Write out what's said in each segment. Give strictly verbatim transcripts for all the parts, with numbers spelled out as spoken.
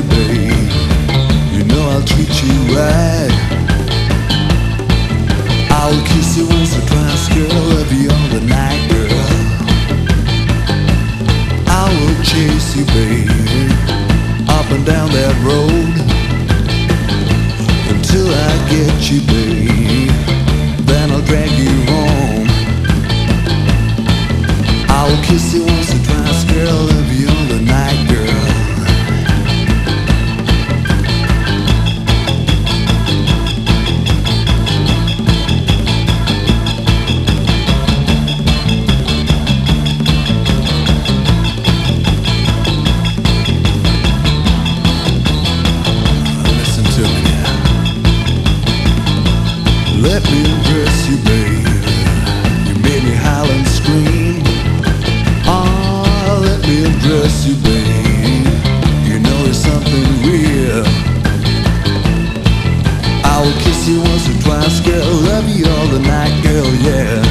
you, babe. You know I'll treat you right. I'll kiss you once or twice, girl, love you all the night, girl. I will chase you, babe, up and down that road, until I get you, babe. Then I'll drag you home. I'll kiss you once or twice, girl, love you all the night, girl. Let me undress you, babe. You made me howl and scream. Ah, let me undress you, babe. You know there's something real. I will kiss you once or twice, girl. Love you all the night, girl, yeah.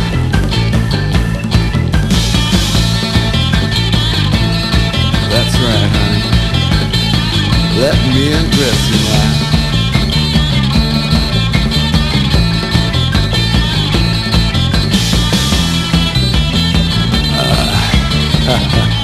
That's right, honey. Let me undress you now. Ha ha.